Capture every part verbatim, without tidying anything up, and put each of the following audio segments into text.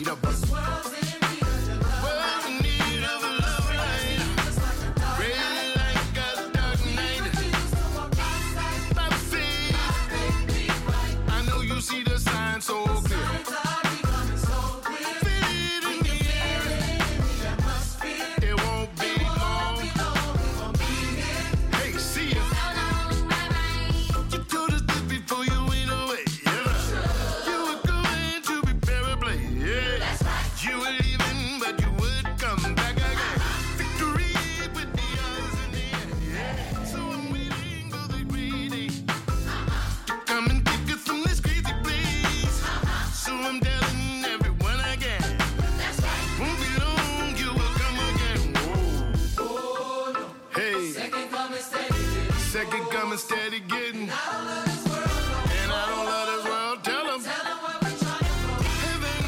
need of us. World's in need of your love. World's in need of a love light. Red like a dark night. My faith, I know you see the sign so clear. Second coming steady getting. And I don't love this world. And I don't love this world. Tell them. Tell them what we're trying for. Heaven.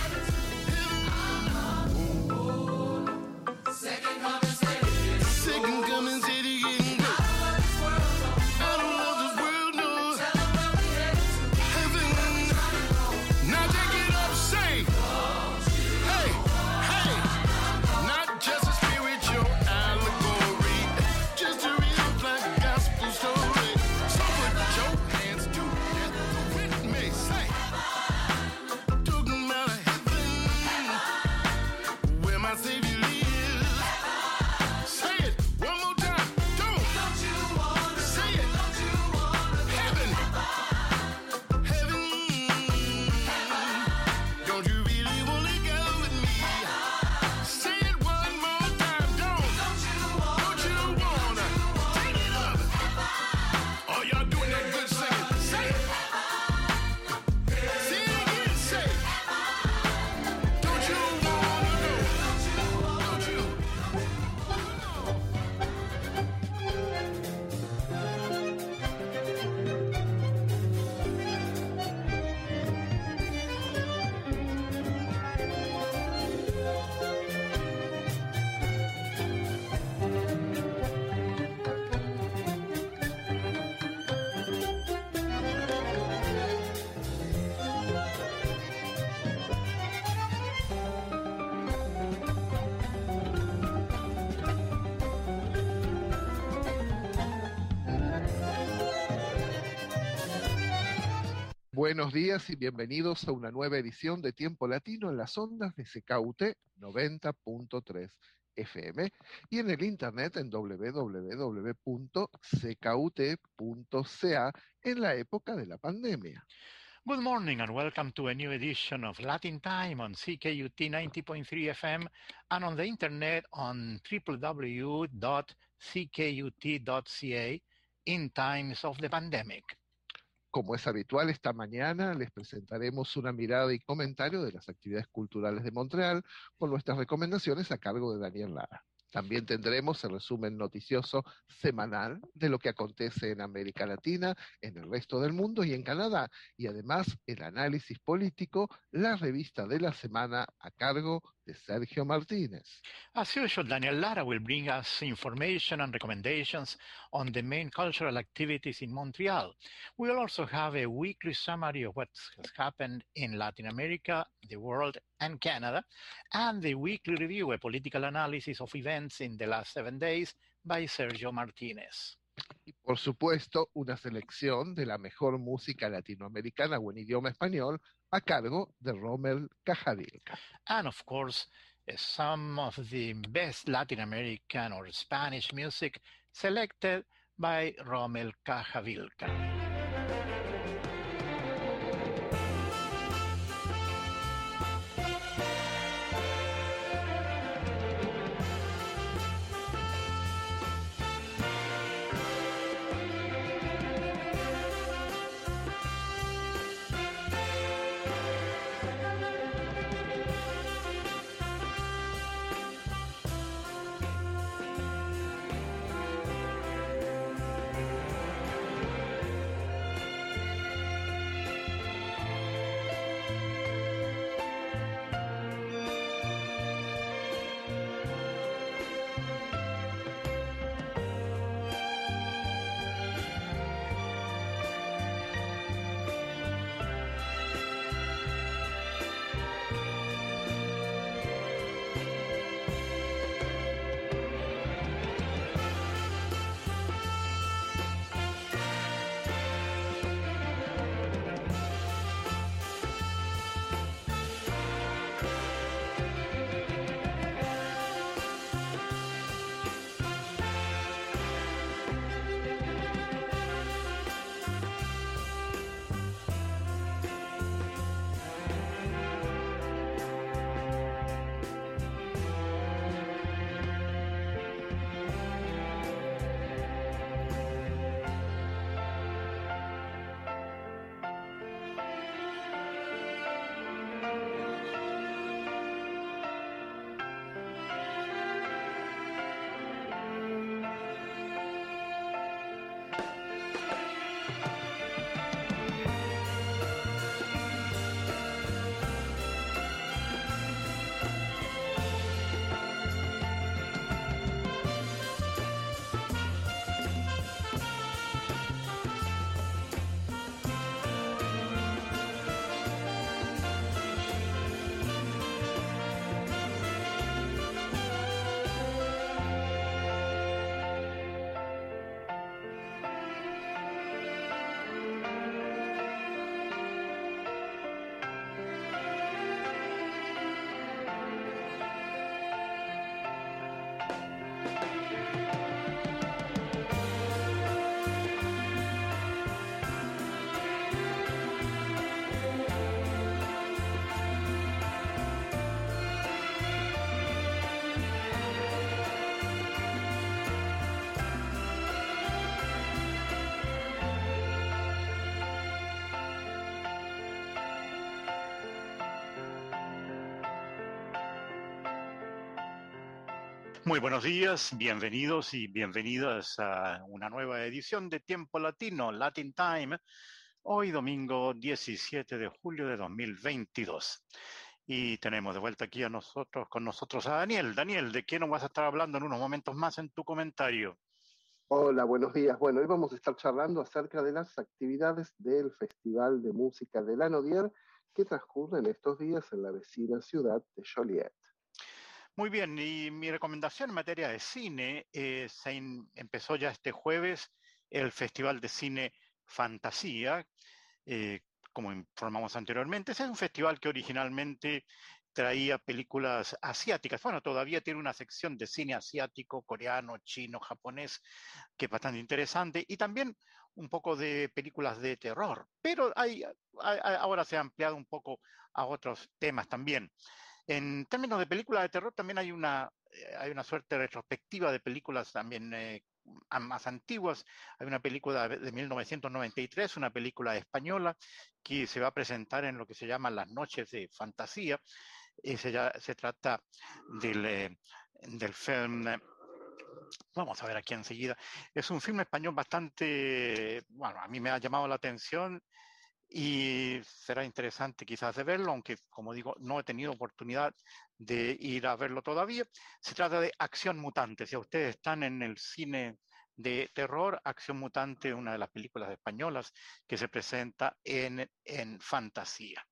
Heaven. Second coming steady getting. Second coming steady getting. I don't love this world. I don't love this world, no. Tell them where we headed to. Heaven. Now take it up, say. Hey, hey. Not just a spiritual allegory. Just a real like gospel story. So put your hands together with me. Say, talking about heaven, where my Savior lives. Say it one more time. Don't. Don't you wanna say it? Don't you wanna heaven? Heaven. Don't you really wanna go with me? Say it one more time. Don't. Don't you wanna? Don't you wanna? Take it up. Oh, y'all doing that good singing. Say it. Say it again. Say it. Don't you wanna go? Don't you? Buenos días y bienvenidos a una nueva edición de Tiempo Latino en las ondas de C K U T noventa punto tres F M y en el internet en doble u doble u doble u punto c k u t punto c a en la época de la pandemia. Good morning and welcome to a new edition of Latin Time on C K U T ninety point three F M and on the internet on w w w dot c k u t dot c a in times of the pandemic. Como es habitual, esta mañana les presentaremos una mirada y comentario de las actividades culturales de Montreal con nuestras recomendaciones a cargo de Daniel Lara. También tendremos el resumen noticioso semanal de lo que acontece en América Latina, en el resto del mundo y en Canadá, y además el análisis político, la revista de la semana a cargo de Sergio Martínez. As usual, Daniel Lara will bring us information and recommendations on the main cultural activities in Montreal. We will also have a weekly summary of what has happened in Latin America, the world, and Canada, and the weekly review, a political analysis of events in the last seven days by Sergio Martínez. Y por supuesto, una selección de la mejor música latinoamericana o en idioma español a cargo de Rommel Cajavilca. And of course, uh, some of the best Latin American or Spanish music selected by Rommel Cajavilca. Muy buenos días, bienvenidos y bienvenidas a una nueva edición de Tiempo Latino, Latin Time, hoy domingo diecisiete de julio de dos mil veintidós. Y tenemos de vuelta aquí a nosotros, con nosotros a Daniel. Daniel, ¿de qué nos vas a estar hablando en unos momentos más en tu comentario? Hola, buenos días. Bueno, hoy vamos a estar charlando acerca de las actividades del Festival de Música de Lanaudière que transcurren estos días en la vecina ciudad de Joliet. Muy bien, y mi recomendación en materia de cine, eh, se in- empezó ya este jueves el Festival de Cine Fantasía, eh, como informamos anteriormente. Ese es un festival que originalmente traía películas asiáticas. Bueno, todavía tiene una sección de cine asiático, coreano, chino, japonés, que es bastante interesante, y también un poco de películas de terror. Pero hay, hay- ahora se ha ampliado un poco a otros temas también. En términos de películas de terror, también hay una, eh, hay una suerte retrospectiva de películas también eh, a- más antiguas. Hay una película de de mil novecientos noventa y tres, una película española que se va a presentar en lo que se llama Las Noches de Fantasía. Eh, se, ya- se trata del, eh, del film, eh, vamos a ver aquí enseguida. Es un film español bastante, bueno, a mí me ha llamado la atención y será interesante quizás de verlo, aunque como digo, no he tenido oportunidad de ir a verlo todavía. Se trata de Acción Mutante. Si ustedes están en el cine de terror, Acción Mutante, una de las películas españolas que se presenta en, en Fantasía.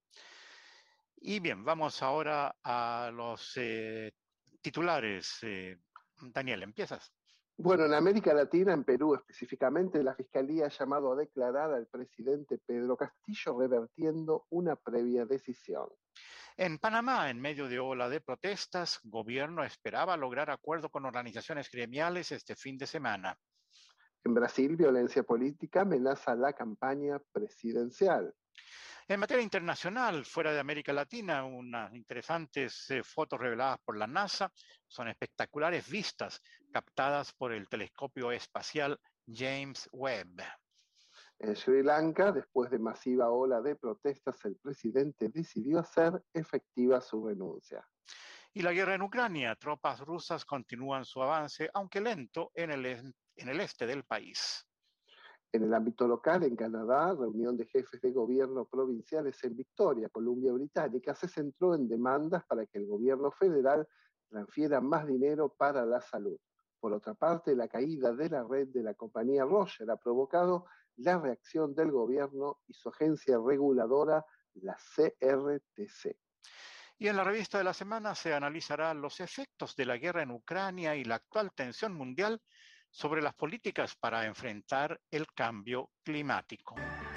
Y bien, vamos ahora a los eh, titulares. Eh, Daniel, ¿empiezas? Bueno, en América Latina, en Perú específicamente, la Fiscalía ha llamado a declarar al presidente Pedro Castillo revertiendo una previa decisión. En Panamá, en medio de ola de protestas, gobierno esperaba lograr acuerdo con organizaciones gremiales este fin de semana. En Brasil, violencia política amenaza la campaña presidencial. En materia internacional, fuera de América Latina, unas interesantes eh, fotos reveladas por la NASA son espectaculares vistas captadas por el telescopio espacial James Webb. En Sri Lanka, después de masiva ola de protestas, el presidente decidió hacer efectiva su renuncia. Y la guerra en Ucrania, tropas rusas continúan su avance, aunque lento, en el, en el este del país. En el ámbito local, en Canadá, reunión de jefes de gobierno provinciales en Victoria, Columbia Británica, se centró en demandas para que el gobierno federal transfiera más dinero para la salud. Por otra parte, la caída de la red de la compañía Roger ha provocado la reacción del gobierno y su agencia reguladora, la C R T C. Y en la revista de la semana se analizará los efectos de la guerra en Ucrania y la actual tensión mundial sobre las políticas para enfrentar el cambio climático.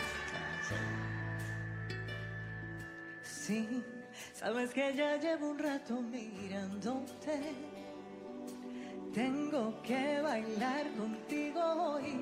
Sí, sabes que ya llevo un rato mirándote. Tengo que bailar contigo hoy.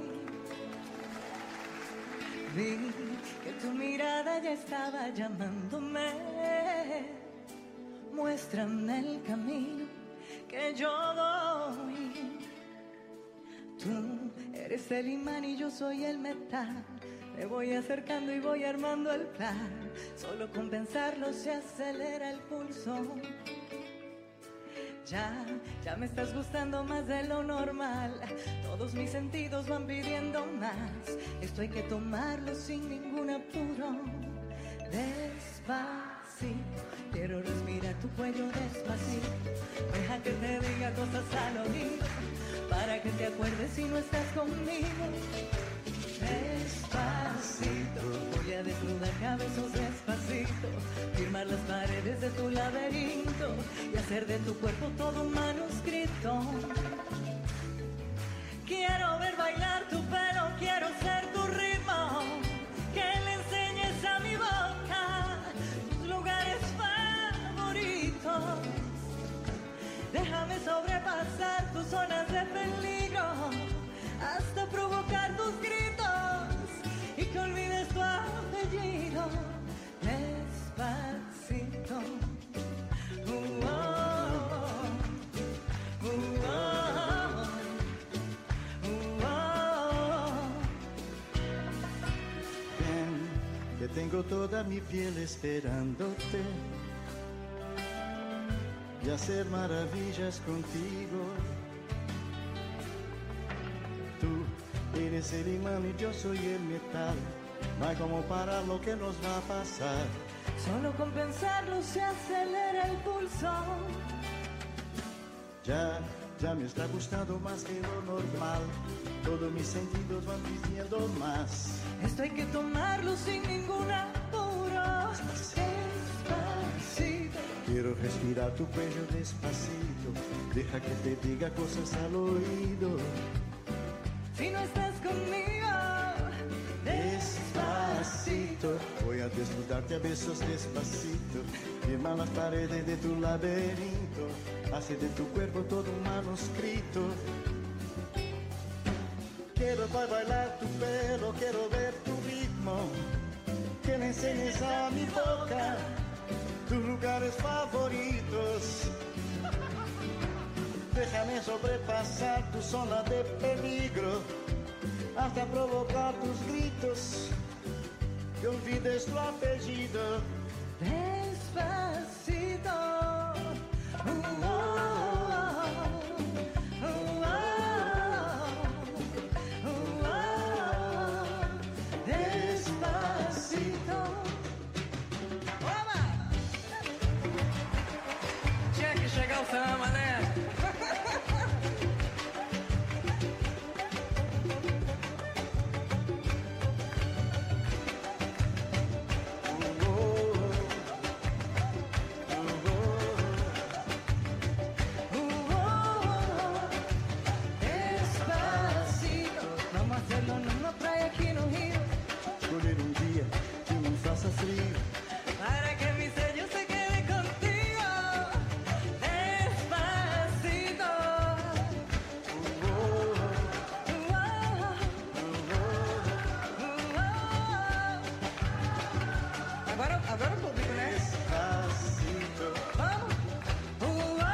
Vi que tu mirada ya estaba llamándome. Muéstrame el camino que yo voy. Tú eres el imán y yo soy el metal. Me voy acercando y voy armando el plan. Solo con pensarlo se acelera el pulso. Ya, ya me estás gustando más de lo normal. Todos mis sentidos van pidiendo más. Esto hay que tomarlo sin ningún apuro. Despacito, quiero respirar tu cuello despacito. Deja que te diga cosas al oído, para que te acuerdes si no estás conmigo. Despacito, voy a desnudar cabezos despacito, firmar las paredes de tu laberinto y hacer de tu cuerpo todo un manuscrito. Quiero ver bailar tu pelo, quiero ser tu ritmo, que le enseñes a mi boca tus lugares favoritos. Déjame sobrepasar tus zonas de peligro, hasta provocar tus gritos y que olvides tu apellido. Despacito. Uh, oh, uh, oh, uh, oh. Ven, que tengo toda mi piel esperándote. y hacer maravillas contigo. Tú eres el imán y yo soy el metal. No hay como parar lo que nos va a pasar. Solo con pensarlo se acelera el pulso. Ya, ya me está gustando más que lo normal. Todos mis sentidos van pidiendo más. Esto hay que tomarlo sin ningún apuro. Despacito. Quiero respirar tu cuello despacito. Deja que te diga cosas al oído. Si no estás conmigo, Despacito. Voy a desnudarte a besos despacito. Quema las paredes de tu laberinto. Hace de tu cuerpo todo un manuscrito. Quiero bailar tu pelo, quiero ver tu ritmo. Que me enseñes a mi boca tus lugares favoritos. Déjame sobrepasar tu zona de peligro hasta provocar tus gritos. Que olvides tu apellido. despacito. Uh, oh, oh, oh, oh, oh, despacito. Vamos! Tinha que chegar o samba, né? Frío. Para que mi sello se quede contigo, despacito. Uh, oh, uh, oh, uh, oh. Agora, agora o público, né? Despacito. Vamos. Uh, oh,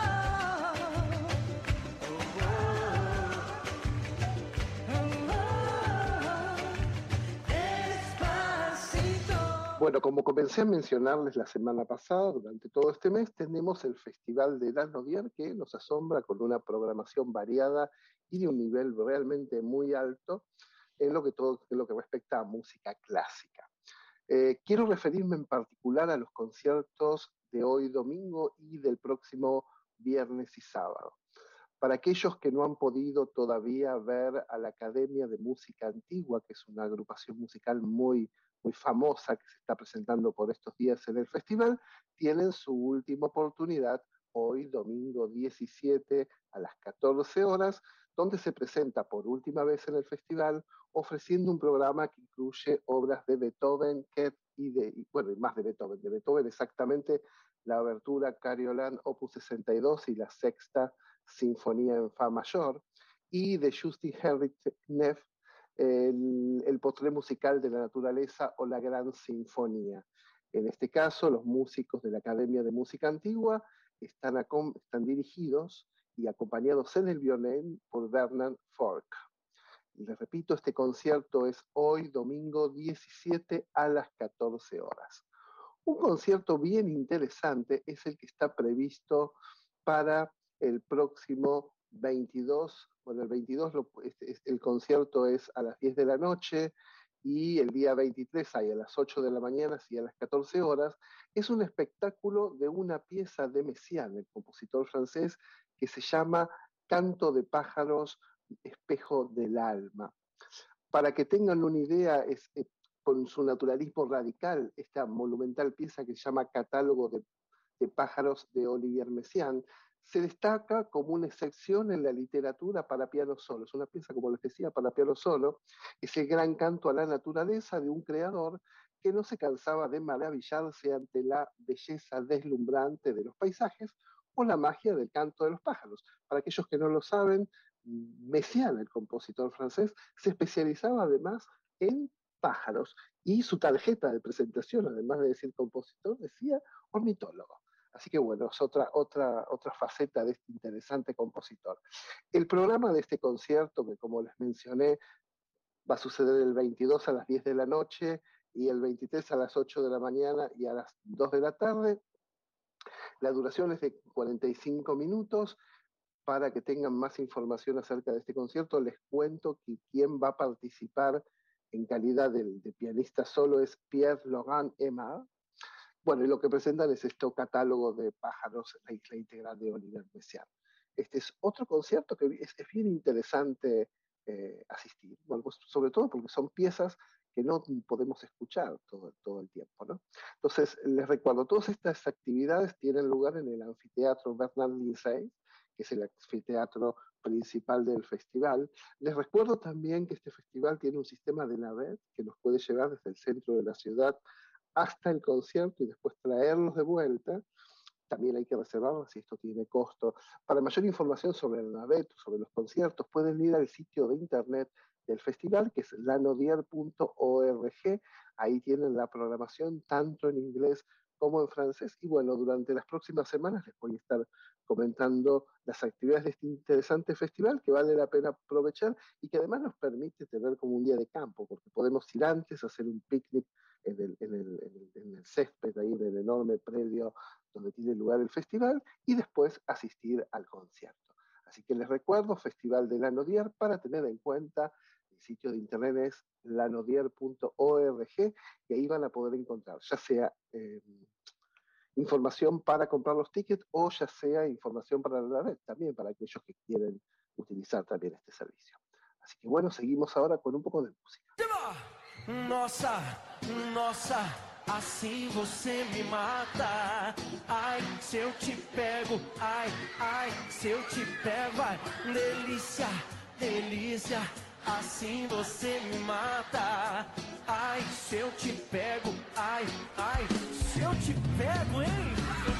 Bueno, como comencé a mencionarles la semana pasada, durante todo este mes tenemos el Festival de Dan Novier que nos asombra con una programación variada y de un nivel realmente muy alto en lo que, todo, en lo que respecta a música clásica. Eh, quiero referirme en particular a los conciertos de hoy domingo y del próximo viernes y sábado. Para aquellos que no han podido todavía ver a la Academia de Música Antigua, que es una agrupación musical muy, muy famosa que se está presentando por estos días en el festival, tienen su última oportunidad hoy, domingo diecisiete a las catorce horas, donde se presenta por última vez en el festival, ofreciendo un programa que incluye obras de Beethoven, Kett y de, y, bueno, y más de Beethoven, de Beethoven exactamente la Abertura Coriolan opus sesenta y dos y la Sexta Sinfonía en Fa mayor, y de Justin Henrik Neff, el, el postre musical de la naturaleza o la Gran Sinfonía. En este caso, los músicos de la Academia de Música Antigua están, están dirigidos y acompañados en el violín por Bernard Fork. Les repito, este concierto es hoy, domingo diecisiete a las catorce horas. Un concierto bien interesante es el que está previsto para el próximo veintidós, bueno, el veintidós lo, este, el concierto es a las diez de la noche y el día veintitrés hay a las ocho de la mañana y a las catorce horas. Es un espectáculo de una pieza de Messiaen, el compositor francés, que se llama Canto de pájaros, espejo del alma. Para que tengan una idea, es, es con su naturalismo radical, esta monumental pieza que se llama Catálogo de, de pájaros de Olivier Messiaen, se destaca como una excepción en la literatura para piano solo. Es una pieza, como les decía, para piano solo. Es el gran canto a la naturaleza de un creador que no se cansaba de maravillarse ante la belleza deslumbrante de los paisajes o la magia del canto de los pájaros. Para aquellos que no lo saben, Messiaen, el compositor francés, se especializaba además en pájaros y su tarjeta de presentación, además de decir compositor, decía ornitólogo. Así que bueno, es otra, otra, otra faceta de este interesante compositor. El programa de este concierto, que como les mencioné, va a suceder el veintidós a las diez de la noche y el veintitrés a las ocho de la mañana y a las dos de la tarde, La duración es de cuarenta y cinco minutos. Para que tengan más información acerca de este concierto, les cuento que quien va a participar en calidad de, de pianista solo es Pierre-Laurent Aimard. Bueno, y lo que presentan es este catálogo de pájaros, la isla integral de Olivier Messiaen. Este es otro concierto que es, es bien interesante eh, asistir, bueno, pues sobre todo porque son piezas que no podemos escuchar todo, todo el tiempo, ¿no? Entonces, les recuerdo, todas estas actividades tienen lugar en el anfiteatro Bernard Lindsay, que es el anfiteatro principal del festival. Les recuerdo también que este festival tiene un sistema de navette que nos puede llevar desde el centro de la ciudad hasta el concierto y después traerlos de vuelta. También hay que reservarlo si esto tiene costo. Para mayor información sobre el navette, sobre los conciertos, pueden ir al sitio de internet del festival, que es lanaudier punto org. Ahí tienen la programación tanto en inglés como en francés. Y bueno, durante las próximas semanas les voy a estar comentando las actividades de este interesante festival que vale la pena aprovechar y que además nos permite tener como un día de campo, porque podemos ir antes a hacer un picnic en el, en el, en el, en el césped, ahí en el enorme predio donde tiene lugar el festival, y después asistir al concierto. Así que les recuerdo, Festival de Lanaudier, para tener en cuenta, el sitio de internet es lanaudier punto org, y ahí van a poder encontrar, ya sea eh, información para comprar los tickets o ya sea información para la red, también para aquellos que quieren utilizar también este servicio. Así que bueno, seguimos ahora con un poco de música. Nossa, nossa, assim você me mata. Ai, se eu te pego, ai, ai, se eu te pego, ai, delícia, delícia, assim você me mata. Ai, se eu te pego, ai, ai, se eu te pego, hein?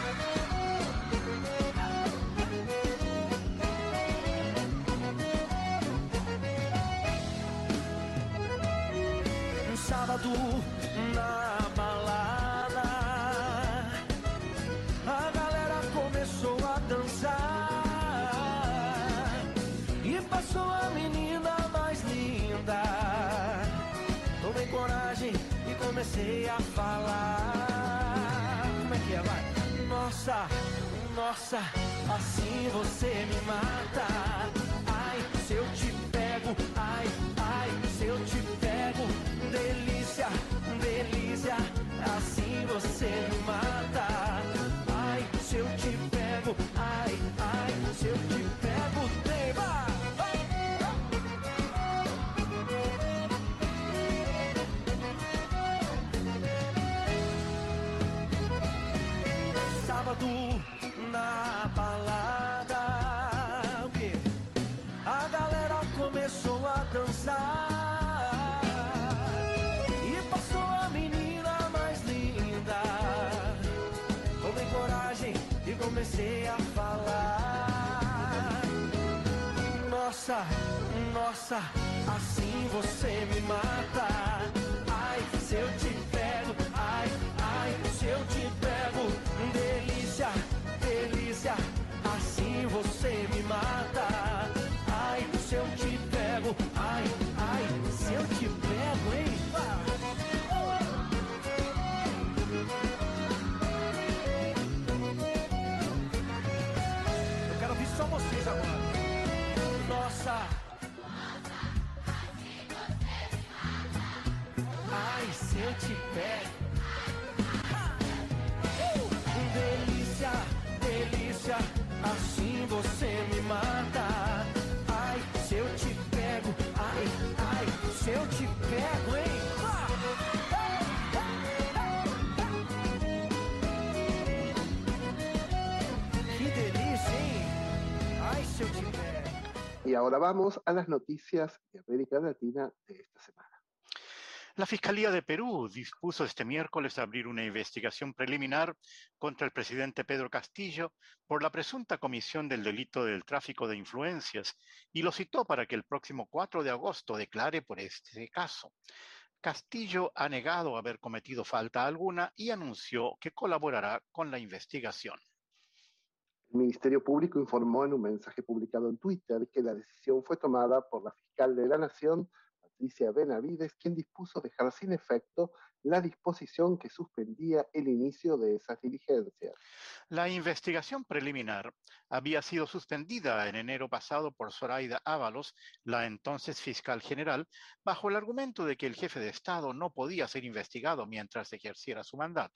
Sábado na balada, a galera começou a dançar e passou a menina mais linda. Tomei coragem e comecei a falar. Como é que é, vai? Nossa, nossa, assim você me mata. Ai, se eu te pego, ai, ai, se eu te pego. Delícia, delícia, assim você me mata. Ai, se eu te pego, ai, ai, se eu te pego, tema. Sábado na balada, o quê? A galera começou a dançar. Comecei a falar. Nossa, nossa, assim você me mata. Ai, se eu te pego, ai, ai, se eu te pego. Delícia, delícia, assim você me mata. Ai, se eu te pego, ai, ai, se eu te pego, hein? Só vocês agora. Nossa. Ai, se eu te pego. Uh! Delícia, delícia, assim você me mata. Ai, se eu te pego. Ai, ai, se eu te pego, hein? Que delícia, hein? Y ahora vamos a las noticias de América Latina de esta semana. La Fiscalía de Perú dispuso este miércoles abrir una investigación preliminar contra el presidente Pedro Castillo por la presunta comisión del delito del tráfico de influencias y lo citó para que el próximo cuatro de agosto declare por este caso. Castillo ha negado haber cometido falta alguna y anunció que colaborará con la investigación. El Ministerio Público informó en un mensaje publicado en Twitter que la decisión fue tomada por la fiscal de la Nación, Patricia Benavides, quien dispuso dejar sin efecto la disposición que suspendía el inicio de esas diligencias. La investigación preliminar había sido suspendida en enero pasado por Zoraida Ábalos, la entonces fiscal general, bajo el argumento de que el jefe de Estado no podía ser investigado mientras ejerciera su mandato.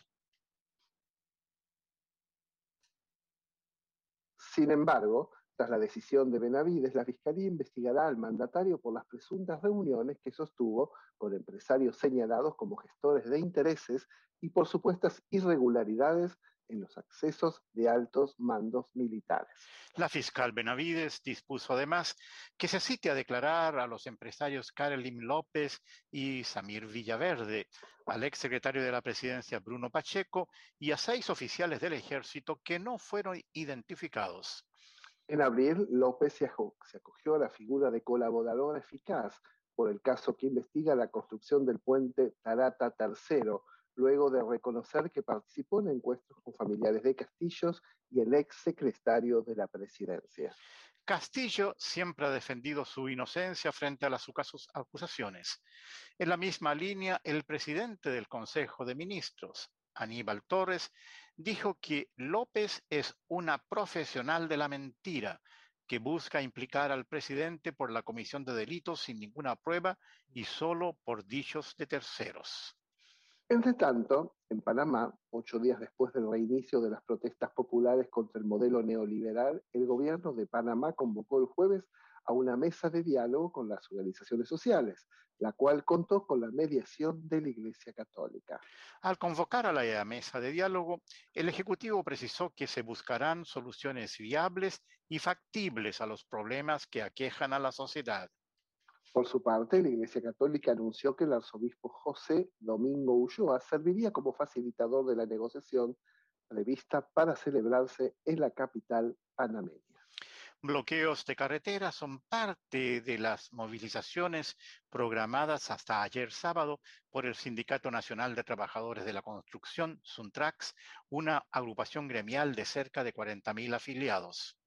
Sin embargo, tras la decisión de Benavides, la Fiscalía investigará al mandatario por las presuntas reuniones que sostuvo con empresarios señalados como gestores de intereses y por supuestas irregularidades en los accesos de altos mandos militares. La fiscal Benavides dispuso además que se cite a declarar a los empresarios Karelim López y Samir Villaverde, al exsecretario de la Presidencia Bruno Pacheco y a seis oficiales del Ejército que no fueron identificados. En abril, López se acogió a la figura de colaborador eficaz por el caso que investiga la construcción del puente Tarata tercero, luego de reconocer que participó en encuentros con familiares de Castillos y el ex secretario de la Presidencia. Castillo siempre ha defendido su inocencia frente a las acusaciones. En la misma línea, el presidente del Consejo de Ministros, Aníbal Torres, dijo que López es una profesional de la mentira que busca implicar al presidente por la comisión de delitos sin ninguna prueba y solo por dichos de terceros. Entre tanto, en Panamá, ocho días después del reinicio de las protestas populares contra el modelo neoliberal, el gobierno de Panamá convocó el jueves a una mesa de diálogo con las organizaciones sociales, la cual contó con la mediación de la Iglesia Católica. Al convocar a la mesa de diálogo, el Ejecutivo precisó que se buscarán soluciones viables y factibles a los problemas que aquejan a la sociedad. Por su parte, la Iglesia Católica anunció que el arzobispo José Domingo Ulloa serviría como facilitador de la negociación prevista para celebrarse en la capital panameña. Bloqueos de carreteras son parte de las movilizaciones programadas hasta ayer sábado por el Sindicato Nacional de Trabajadores de la Construcción, SUNTRAX, una agrupación gremial de cerca de cuarenta mil afiliados.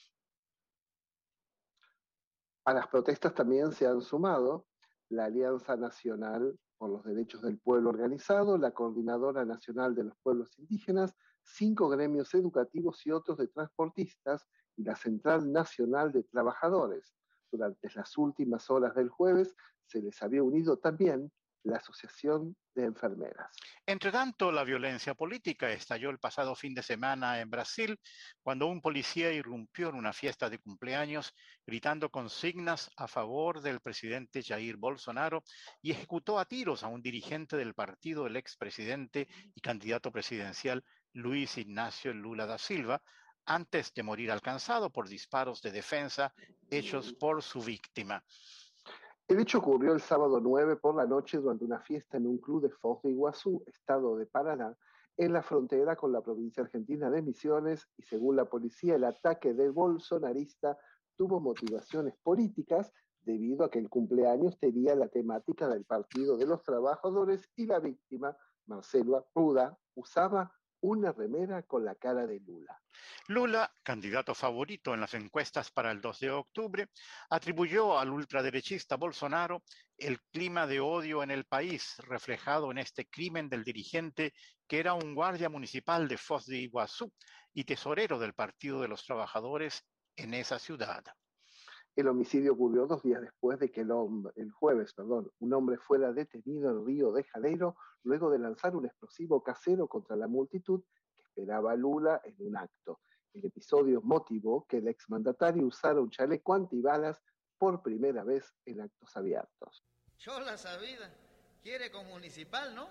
A las protestas también se han sumado la Alianza Nacional por los Derechos del Pueblo Organizado, la Coordinadora Nacional de los Pueblos Indígenas, cinco gremios educativos y otros de transportistas y la Central Nacional de Trabajadores. Durante las últimas horas del jueves se les había unido también la Asociación de Enfermeras. Entre tanto, la violencia política estalló el pasado fin de semana en Brasil cuando un policía irrumpió en una fiesta de cumpleaños gritando consignas a favor del presidente Jair Bolsonaro y ejecutó a tiros a un dirigente del partido del expresidente y candidato presidencial Luis Ignacio Lula da Silva, antes de morir alcanzado por disparos de defensa hechos por su víctima. El hecho ocurrió el sábado nueve por la noche durante una fiesta en un club de Foz de Iguazú, estado de Paraná, en la frontera con la provincia argentina de Misiones, y según la policía el ataque del bolsonarista tuvo motivaciones políticas debido a que el cumpleaños tenía la temática del Partido de los Trabajadores y la víctima, Marcela Ruda, usaba una remera con la cara de Lula. Lula, candidato favorito en las encuestas para el dos de octubre, atribuyó al ultraderechista Bolsonaro el clima de odio en el país, reflejado en este crimen del dirigente que era un guardia municipal de Foz de Iguazú y tesorero del Partido de los Trabajadores en esa ciudad. El homicidio ocurrió dos días después de que el, hombre, el jueves perdón, un hombre fuera detenido en Río de Janeiro luego de lanzar un explosivo casero contra la multitud que esperaba a Lula en un acto. El episodio motivó que el exmandatario usara un chaleco antibalas por primera vez en actos abiertos. Yo la sabida. Quiere con municipal, ¿no?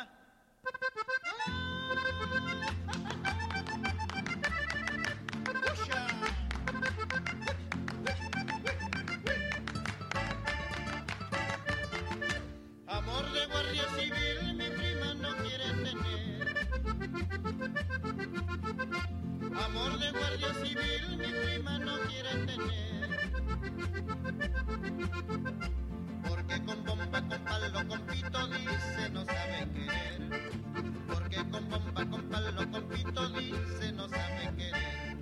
Amor de guardia civil, mi prima no quiere tener. Amor de guardia civil, mi prima no quiere tener. Porque con bomba, con palo, con pito dice no sabe querer. Porque con bomba, con palo, con pito dice no sabe querer.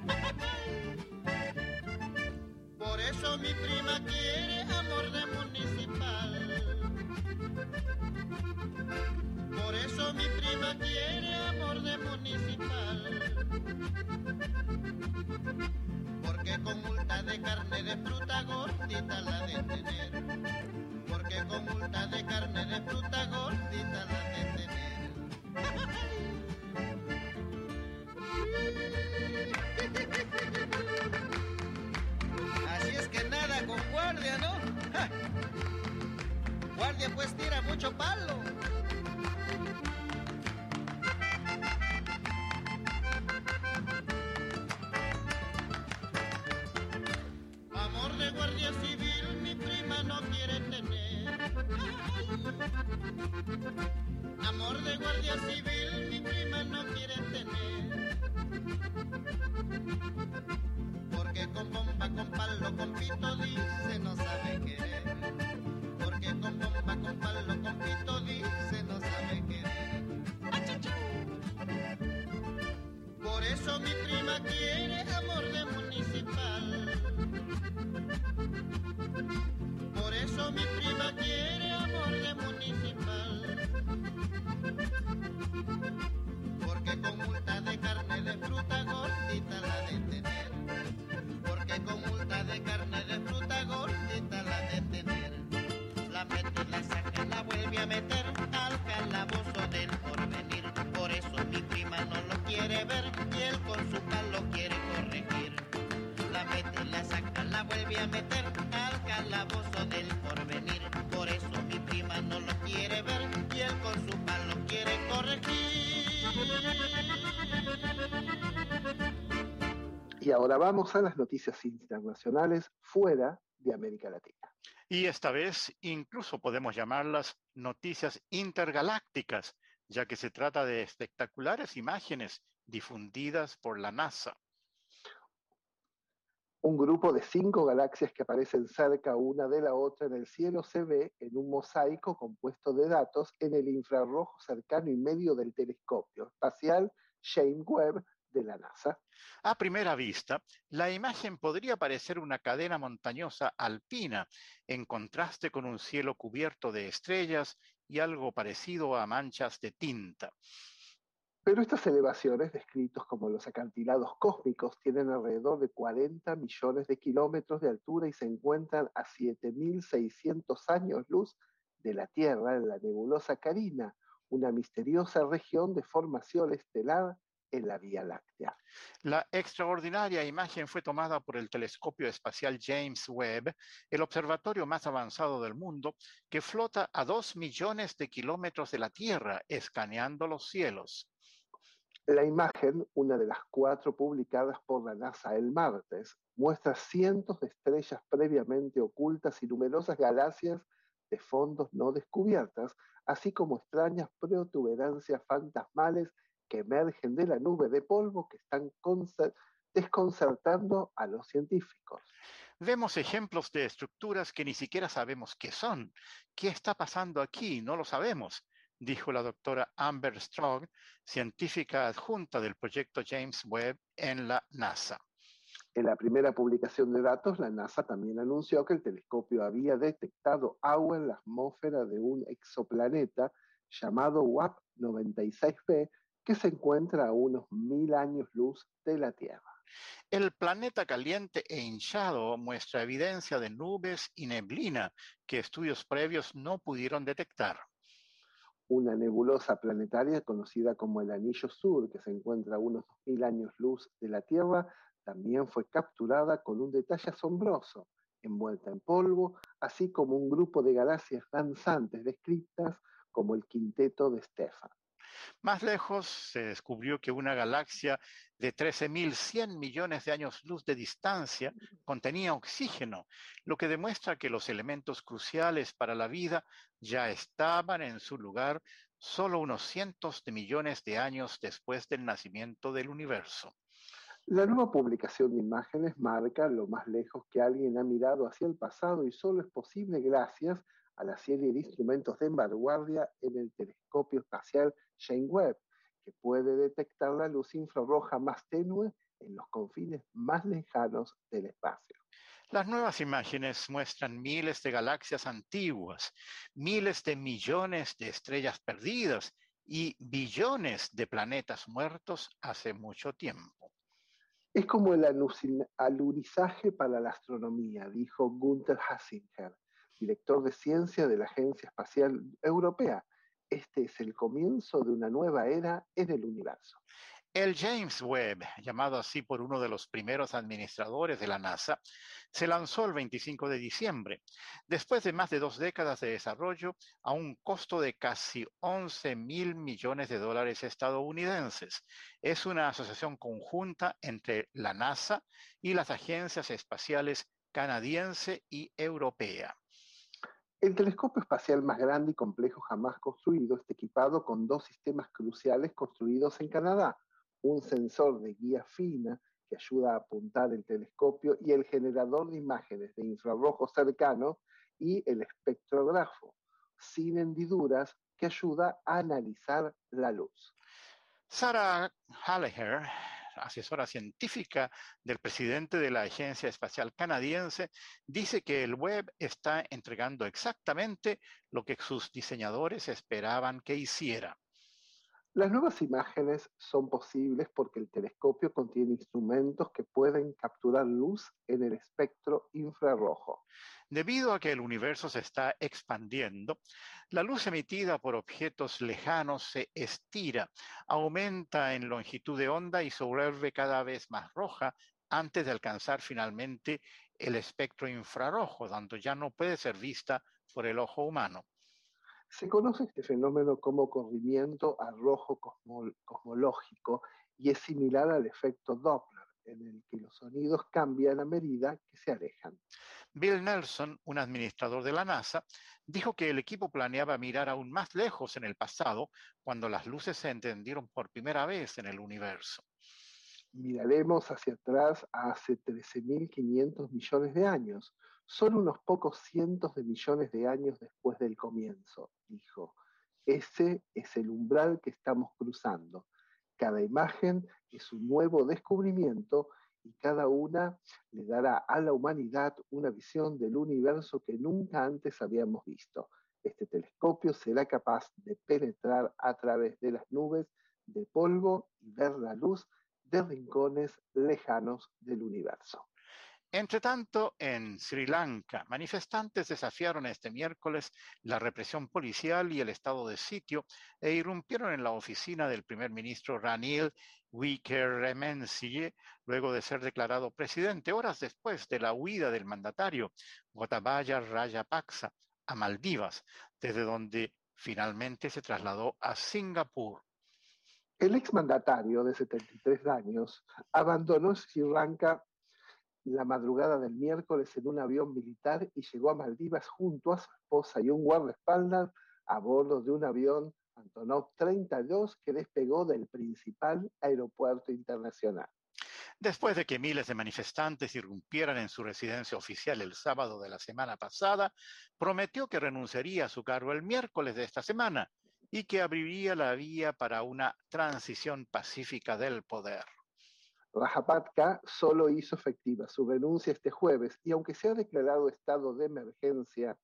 Por eso mi prima quiere amor de municipal. carne de fruta gordita la de tener. Porque con multa de carne de fruta gordita la de tener. Así es que nada con guardia, ¿no? ¡Ja! Guardia pues tira mucho palo. Amor de guardia civil mi prima no quiere tener. Amor de guardia civil mi prima no quiere tener. Porque con bomba, con palo, con pito dice no sabe querer. Porque con bomba, con palo, con pito dice no sabe querer. Por eso mi prima quiere amor de municipal. Por eso mi prima quiere amor de municipal. Porque con multa de carne de fruta gordita la de tener. Porque con multa de carne de fruta gordita la de tener. La mete, la saca, la vuelve a meter al calabozo del porvenir. Por eso mi prima no lo quiere ver y él con su palo quiere corregir. La mete, la saca, la vuelve a meter al calabozo del porvenir. Por eso mi prima no lo quiere ver y él con su palo quiere corregir. Y ahora vamos a las noticias internacionales fuera de América Latina. Y esta vez incluso podemos llamarlas noticias intergalácticas, ya que se trata de espectaculares imágenes difundidas por la NASA. Un grupo de cinco galaxias que aparecen cerca una de la otra en el cielo se ve en un mosaico compuesto de datos en el infrarrojo cercano y medio del telescopio espacial James Webb de la NASA. A primera vista, la imagen podría parecer una cadena montañosa alpina, en contraste con un cielo cubierto de estrellas y algo parecido a manchas de tinta. Pero estas elevaciones, descritos como los acantilados cósmicos, tienen alrededor de cuarenta millones de kilómetros de altura y se encuentran a siete mil seiscientos años luz de la Tierra en la nebulosa Carina, una misteriosa región de formación estelar en la Vía Láctea. La extraordinaria imagen fue tomada por el telescopio espacial James Webb, el observatorio más avanzado del mundo, que flota a dos millones de kilómetros de la Tierra, escaneando los cielos. La imagen, una de las cuatro publicadas por la NASA el martes, muestra cientos de estrellas previamente ocultas y numerosas galaxias de fondos no descubiertas, así como extrañas protuberancias fantasmales que emergen de la nube de polvo que están desconcertando a los científicos. Vemos ejemplos de estructuras que ni siquiera sabemos qué son. ¿Qué está pasando aquí? No lo sabemos, dijo la doctora Amber Strong, científica adjunta del proyecto James Webb en la NASA. En la primera publicación de datos, la NASA también anunció que el telescopio había detectado agua en la atmósfera de un exoplaneta llamado W A P noventa y seis b, que se encuentra a unos mil años luz de la Tierra. El planeta caliente e hinchado muestra evidencia de nubes y neblina que estudios previos no pudieron detectar. Una nebulosa planetaria conocida como el Anillo Sur, que se encuentra a unos dos mil años luz de la Tierra, también fue capturada con un detalle asombroso, envuelta en polvo, así como un grupo de galaxias danzantes descritas como el Quinteto de Stefan. Más lejos se descubrió que una galaxia de trece mil cien millones de años luz de distancia contenía oxígeno, lo que demuestra que los elementos cruciales para la vida ya estaban en su lugar solo unos cientos de millones de años después del nacimiento del universo. La nueva publicación de imágenes marca lo más lejos que alguien ha mirado hacia el pasado y solo es posible gracias a la serie de instrumentos de vanguardia en el telescopio espacial James Webb, que puede detectar la luz infrarroja más tenue en los confines más lejanos del espacio. Las nuevas imágenes muestran miles de galaxias antiguas, miles de millones de estrellas perdidas y billones de planetas muertos hace mucho tiempo. Es como el anucin- alunizaje para la astronomía, dijo Gunther Hasinger, director de ciencia de la Agencia Espacial Europea. Este es el comienzo de una nueva era en el universo. El James Webb, llamado así por uno de los primeros administradores de la NASA, se lanzó el veinticinco de diciembre, después de más de dos décadas de desarrollo, a un costo de casi once mil millones de dólares estadounidenses. Es una asociación conjunta entre la NASA y las agencias espaciales canadiense y europea. El telescopio espacial más grande y complejo jamás construido está equipado con dos sistemas cruciales construidos en Canadá: un sensor de guía fina que ayuda a apuntar el telescopio y el generador de imágenes de infrarrojo cercano y el espectrógrafo sin hendiduras que ayuda a analizar la luz. Sarah Hallaher, asesora científica del presidente de la Agencia Espacial Canadiense, dice que el Webb está entregando exactamente lo que sus diseñadores esperaban que hiciera. Las nuevas imágenes son posibles porque el telescopio contiene instrumentos que pueden capturar luz en el espectro infrarrojo. Debido a que el universo se está expandiendo, la luz emitida por objetos lejanos se estira, aumenta en longitud de onda y se vuelve cada vez más roja antes de alcanzar finalmente el espectro infrarrojo, donde ya no puede ser vista por el ojo humano. Se conoce este fenómeno como corrimiento a rojo cosmo- cosmológico y es similar al efecto Doppler, en el que los sonidos cambian a medida que se alejan. Bill Nelson, un administrador de la NASA, dijo que el equipo planeaba mirar aún más lejos en el pasado, cuando las luces se encendieron por primera vez en el universo. Miraremos hacia atrás a hace trece mil quinientos millones de años, solo unos pocos cientos de millones de años después del comienzo, dijo. Ese es el umbral que estamos cruzando. Cada imagen es un nuevo descubrimiento y cada una le dará a la humanidad una visión del universo que nunca antes habíamos visto. Este telescopio será capaz de penetrar a través de las nubes de polvo y ver la luz de rincones lejanos del universo. Entre tanto, en Sri Lanka, manifestantes desafiaron este miércoles la represión policial y el estado de sitio e irrumpieron en la oficina del primer ministro Ranil Wickremesinghe luego de ser declarado presidente, horas después de la huida del mandatario Gotabaya Rajapaksa a Maldivas, desde donde finalmente se trasladó a Singapur. El exmandatario de setenta y tres años abandonó Sri Lanka la madrugada del miércoles en un avión militar y llegó a Maldivas junto a su esposa y un guardaespaldas a bordo de un avión Antonov treinta y dos que despegó del principal aeropuerto internacional. Después de que miles de manifestantes irrumpieran en su residencia oficial el sábado de la semana pasada, prometió que renunciaría a su cargo el miércoles de esta semana y que abriría la vía para una transición pacífica del poder. Rajapaksa solo hizo efectiva su renuncia este jueves y aunque se ha declarado estado de emergencia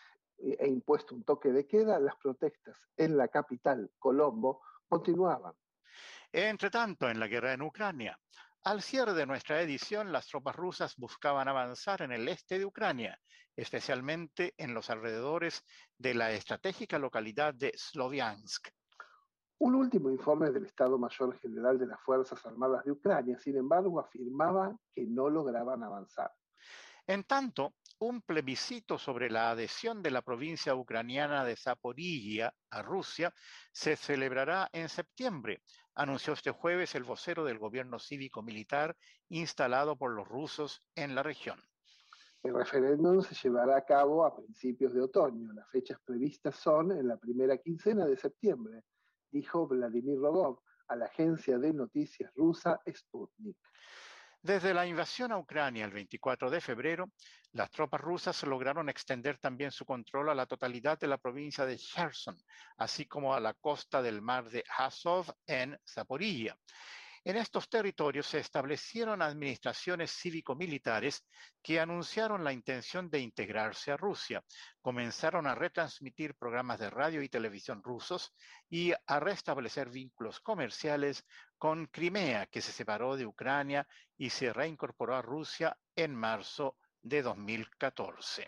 e impuesto un toque de queda, las protestas en la capital, Colombo, continuaban. Entre tanto, en la guerra en Ucrania, al cierre de nuestra edición, las tropas rusas buscaban avanzar en el este de Ucrania, especialmente en los alrededores de la estratégica localidad de Sloviansk. Un último informe del Estado Mayor General de las Fuerzas Armadas de Ucrania, sin embargo, afirmaba que no lograban avanzar. En tanto, un plebiscito sobre la adhesión de la provincia ucraniana de Zaporizhia a Rusia se celebrará en septiembre, anunció este jueves el vocero del gobierno cívico-militar instalado por los rusos en la región. El referéndum se llevará a cabo a principios de otoño. Las fechas previstas son en la primera quincena de septiembre, dijo Vladimir Rogov a la agencia de noticias rusa Sputnik. Desde la invasión a Ucrania el veinticuatro de febrero, las tropas rusas lograron extender también su control a la totalidad de la provincia de Kherson, así como a la costa del mar de Azov en Zaporizhia. En estos territorios se establecieron administraciones cívico-militares que anunciaron la intención de integrarse a Rusia, comenzaron a retransmitir programas de radio y televisión rusos y a restablecer vínculos comerciales con Crimea, que se separó de Ucrania y se reincorporó a Rusia en marzo de dos mil catorce.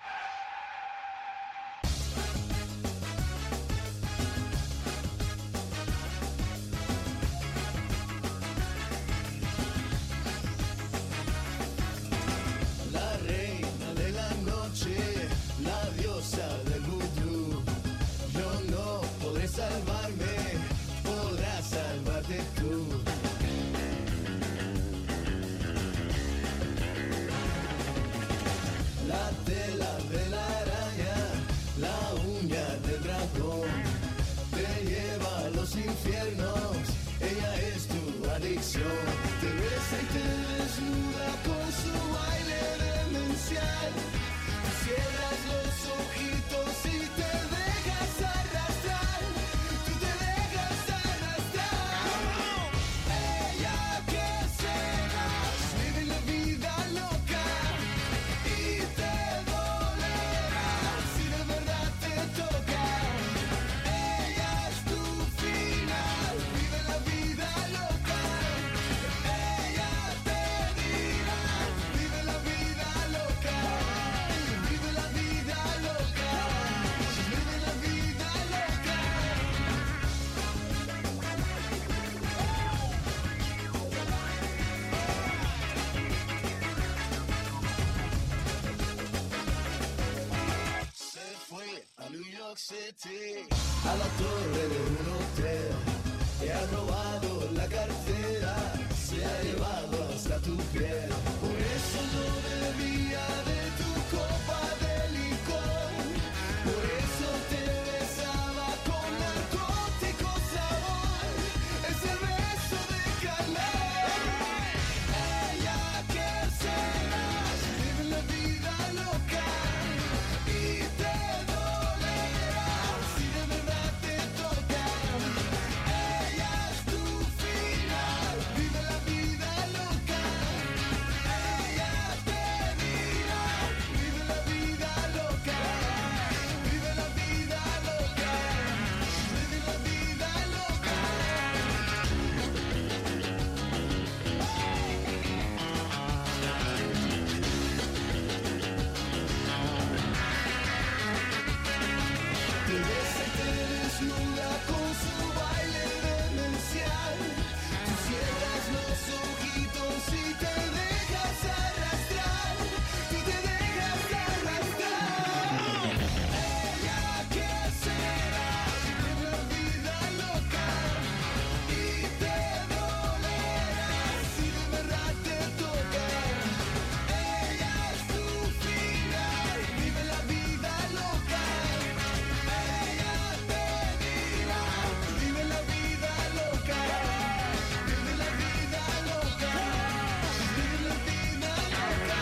La reina de la noche, la diosa del vudú. Yo no podré salvarme, podrás salvarte tú. La tela de la araña, la uña del dragón, te lleva a los infiernos, ella es tu adicción. Te besa y te desnuda con su baile demencial. Tú cierras los ojitos y te dejas arrastrar, tú te dejas arrastrar. Ella que serás, vive la vida loca y te dolerá si de verdad te toca. Ella es tu final, vive la vida loca. Ella te dirá, vive la vida loca, vive la vida loca, vive la vida loca. Se fue a New York City, a la torre de un hotel, te ha robado la cartera, se ha llevado hasta tu piel. Por eso no bebía de tu copa de licor, por eso te besaba con narcótico sabor, ese beso de calor. Ella que serás, vive la vida loca y te dolerá si de verdad te toca. Ella es tu final, vive la vida loca. Ella te dirá, vive la vida loca, vive la vida loca, vive la vida loca. Te besa y te desnuda con su baile demencial. Tú cierras los ojitos y te dejas arrastrar, tú te dejas arrastrar. Ella que serás, vive la vida loca y te dolerá si de verdad te toca. Ella es tu final, vive la vida loca. Ella te dirá, vive la vida loca, vive la vida loca, vive la vida loca.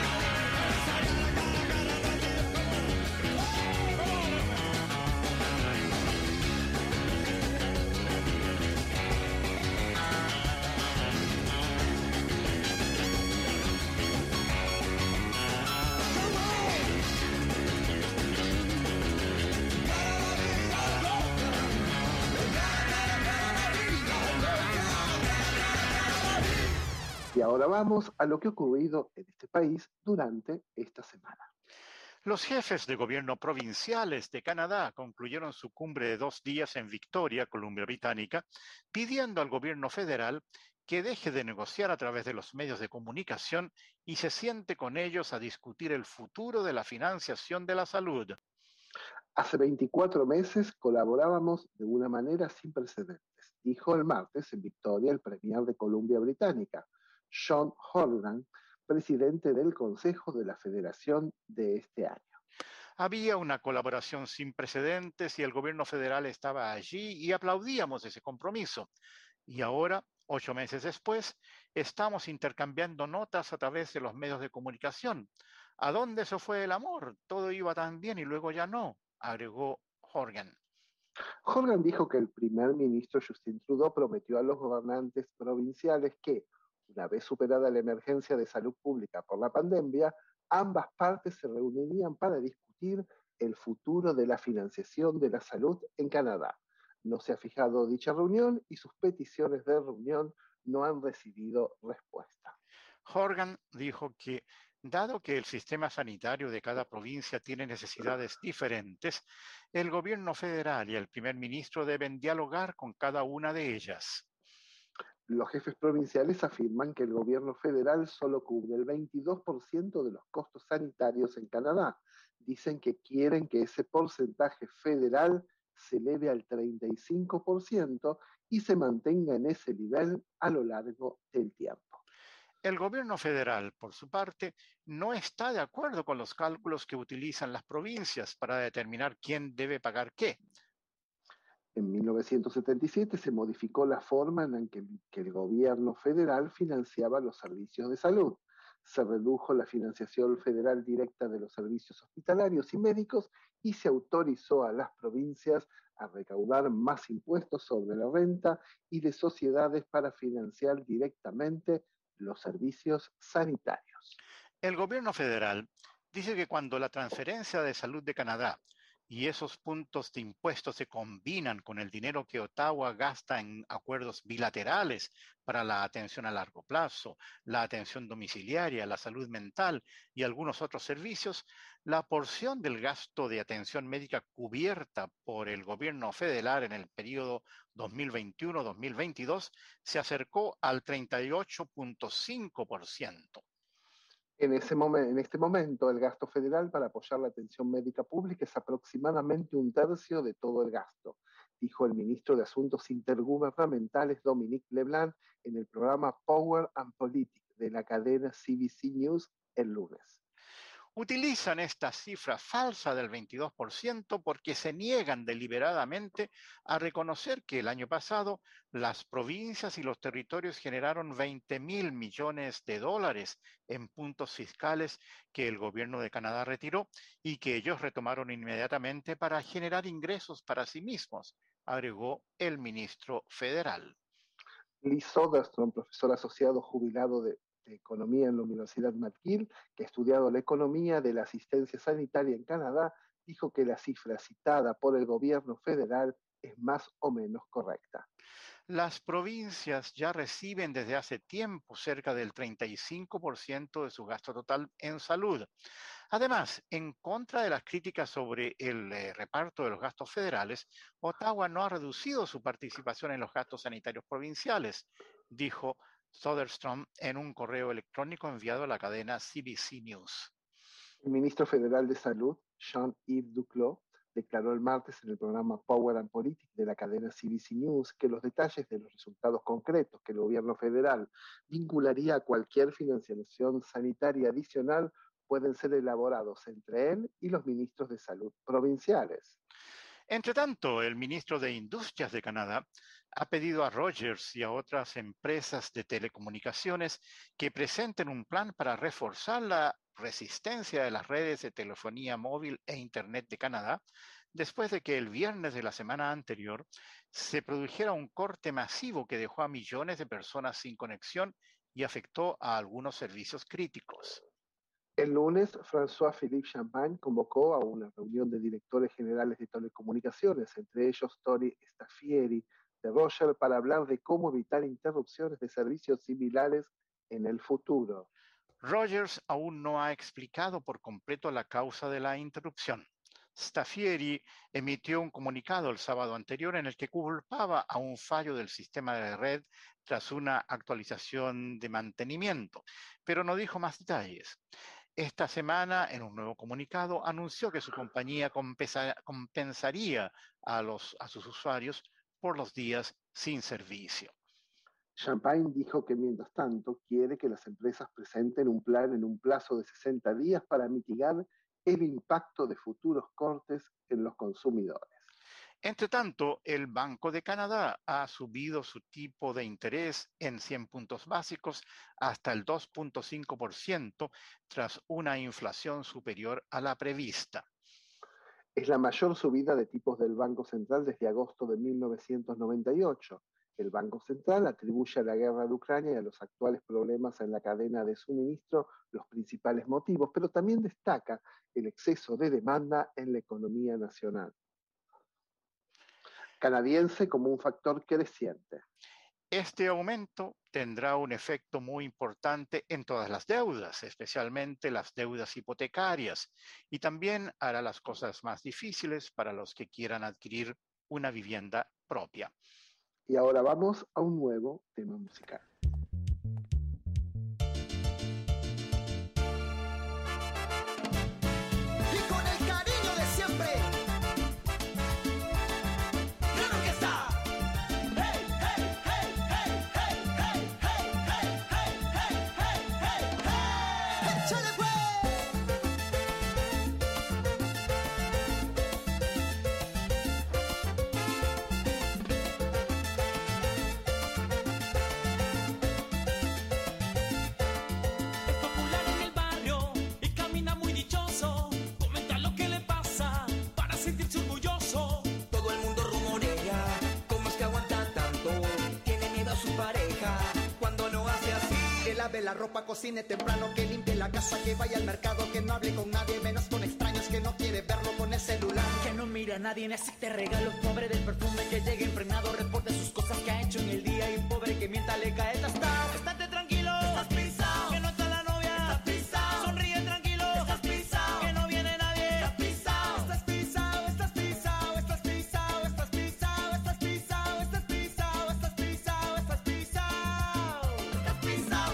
Y ahora vamos a lo que ha ocurrido en este país durante esta semana. Los jefes de gobierno provinciales de Canadá concluyeron su cumbre de dos días en Victoria, Columbia Británica, pidiendo al gobierno federal que deje de negociar a través de los medios de comunicación y se siente con ellos a discutir el futuro de la financiación de la salud. Hace veinticuatro meses colaborábamos de una manera sin precedentes, dijo el martes en Victoria el premier de Columbia Británica, John Horgan, presidente del Consejo de la Federación de este año. Había una colaboración sin precedentes y el gobierno federal estaba allí y aplaudíamos ese compromiso. Y ahora, ocho meses después, estamos intercambiando notas a través de los medios de comunicación. ¿A dónde se fue el amor? Todo iba tan bien y luego ya no, agregó Horgan. Horgan dijo que el primer ministro Justin Trudeau prometió a los gobernantes provinciales que, una vez superada la emergencia de salud pública por la pandemia, ambas partes se reunirían para discutir el futuro de la financiación de la salud en Canadá. No se ha fijado dicha reunión y sus peticiones de reunión no han recibido respuesta. Horgan dijo que, dado que el sistema sanitario de cada provincia tiene necesidades diferentes, el gobierno federal y el primer ministro deben dialogar con cada una de ellas. Los jefes provinciales afirman que el gobierno federal solo cubre el veintidós por ciento de los costos sanitarios en Canadá. Dicen que quieren que ese porcentaje federal se eleve al treinta y cinco por ciento y se mantenga en ese nivel a lo largo del tiempo. El gobierno federal, por su parte, no está de acuerdo con los cálculos que utilizan las provincias para determinar quién debe pagar qué. En mil novecientos setenta y siete se modificó la forma en que, que el gobierno federal financiaba los servicios de salud. Se redujo la financiación federal directa de los servicios hospitalarios y médicos y se autorizó a las provincias a recaudar más impuestos sobre la renta y de sociedades para financiar directamente los servicios sanitarios. El gobierno federal dice que cuando la transferencia de salud de Canadá y esos puntos de impuestos se combinan con el dinero que Ottawa gasta en acuerdos bilaterales para la atención a largo plazo, la atención domiciliaria, la salud mental y algunos otros servicios, la porción del gasto de atención médica cubierta por el gobierno federal en el periodo dos mil veintiuno a dos mil veintidós se acercó al treinta y ocho punto cinco por ciento. En, ese momen- en este momento, el gasto federal para apoyar la atención médica pública es aproximadamente un tercio de todo el gasto, dijo el ministro de Asuntos Intergubernamentales Dominic LeBlanc en el programa Power and Politics de la cadena C B C News el lunes. Utilizan esta cifra falsa del veintidós por ciento porque se niegan deliberadamente a reconocer que el año pasado las provincias y los territorios generaron veinte mil millones de dólares en puntos fiscales que el gobierno de Canadá retiró y que ellos retomaron inmediatamente para generar ingresos para sí mismos, agregó el ministro federal. Lee Soderstrom, profesor asociado jubilado de de Economía en la Universidad McGill, que ha estudiado la economía de la asistencia sanitaria en Canadá, dijo que la cifra citada por el gobierno federal es más o menos correcta. Las provincias ya reciben desde hace tiempo cerca del treinta y cinco por ciento de su gasto total en salud. Además, en contra de las críticas sobre el eh, reparto de los gastos federales, Ottawa no ha reducido su participación en los gastos sanitarios provinciales, dijo Soderstrom en un correo electrónico enviado a la cadena C B C News. El ministro federal de Salud, Jean-Yves Duclos, declaró el martes en el programa Power and Politics de la cadena C B C News que los detalles de los resultados concretos que el gobierno federal vincularía a cualquier financiación sanitaria adicional pueden ser elaborados entre él y los ministros de salud provinciales. Entre tanto, el ministro de Industrias de Canadá ha pedido a Rogers y a otras empresas de telecomunicaciones que presenten un plan para reforzar la resistencia de las redes de telefonía móvil e Internet de Canadá, después de que el viernes de la semana anterior se produjera un corte masivo que dejó a millones de personas sin conexión y afectó a algunos servicios críticos. El lunes, François-Philippe Champagne convocó a una reunión de directores generales de telecomunicaciones, entre ellos Tony Staffieri de Rogers, para hablar de cómo evitar interrupciones de servicios similares en el futuro. Rogers aún no ha explicado por completo la causa de la interrupción. Staffieri emitió un comunicado el sábado anterior en el que culpaba a un fallo del sistema de red tras una actualización de mantenimiento, pero no dijo más detalles. Esta semana, en un nuevo comunicado, anunció que su compañía compensa, compensaría a, los, a sus usuarios por los días sin servicio. Champagne dijo que, mientras tanto, quiere que las empresas presenten un plan en un plazo de sesenta días para mitigar el impacto de futuros cortes en los consumidores. Entre tanto, el Banco de Canadá ha subido su tipo de interés en cien puntos básicos hasta el dos punto cinco por ciento tras una inflación superior a la prevista. Es la mayor subida de tipos del Banco Central desde agosto de mil novecientos noventa y ocho. El Banco Central atribuye a la guerra de Ucrania y a los actuales problemas en la cadena de suministro los principales motivos, pero también destaca el exceso de demanda en la economía nacional canadiense como un factor creciente. Este aumento tendrá un efecto muy importante en todas las deudas, especialmente las deudas hipotecarias, y también hará las cosas más difíciles para los que quieran adquirir una vivienda propia. Y ahora vamos a un nuevo tema musical. Lave la ropa, cocine temprano, que limpie la casa, que vaya al mercado, que no hable con nadie, menos con extraños, que no quiere verlo con el celular, que no mira a nadie, ni acepte regalos, pobre del perfume que llegue impregnado, reporte sus cosas que ha hecho en el día, y un pobre que mienta le cae tastado. Estate tranquilo, estás pisado, que no está la novia, estás pisado, sonríe tranquilo, estás pisado, que no viene nadie, estás pisado, estás pisado, estás pisado, estás pisado, estás pisado, estás pisado, estás pisado, estás pisado, estás pisado, estás pisado.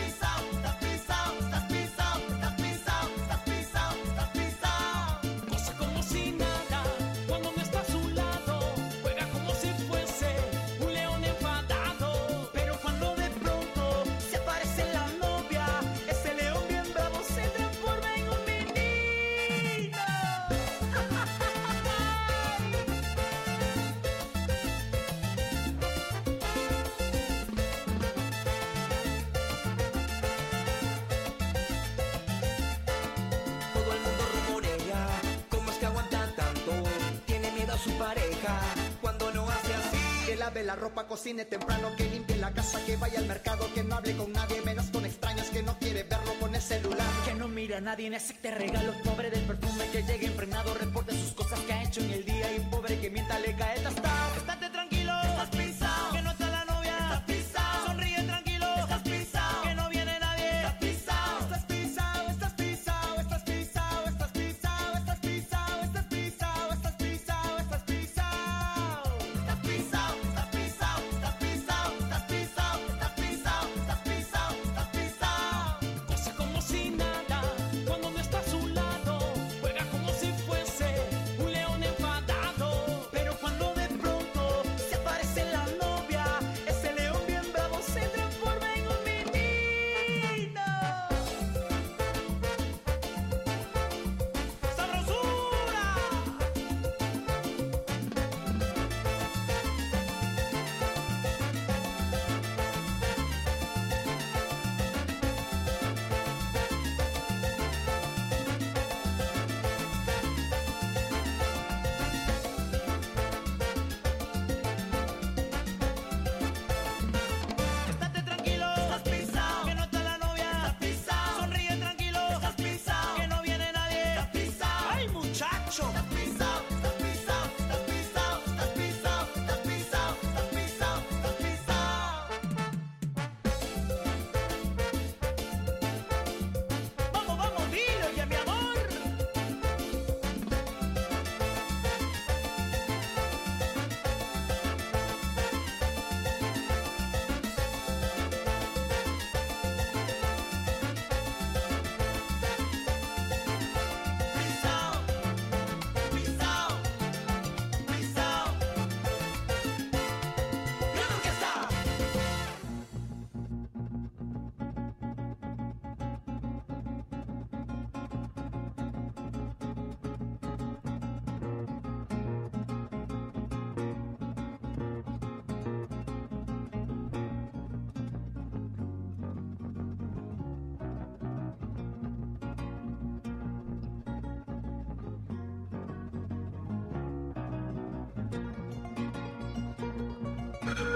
Lave la ropa, cocine temprano, que limpie la casa, que vaya al mercado, que no hable con nadie, menos con extraños, que no quiere verlo con el celular, que no mira a nadie, ni acepte regalos, pobre del perfume que llegue impregnado, reporte sus cosas que ha hecho en el día, y un pobre que mienta le cae tastado. Estate tranquilo, estás pisado, que no está la novia, estás pisado, sonríe tranquilo, estás pisado, que no viene nadie, estás pisado, estás pisado, estás pisado, estás pisado, estás pisado, estás pisado, estás pisado, estás pisado, estás pisado, estás pisado. Cuando de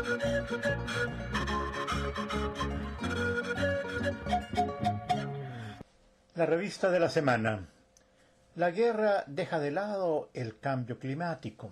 La revista de la semana. La guerra deja de lado el cambio climático.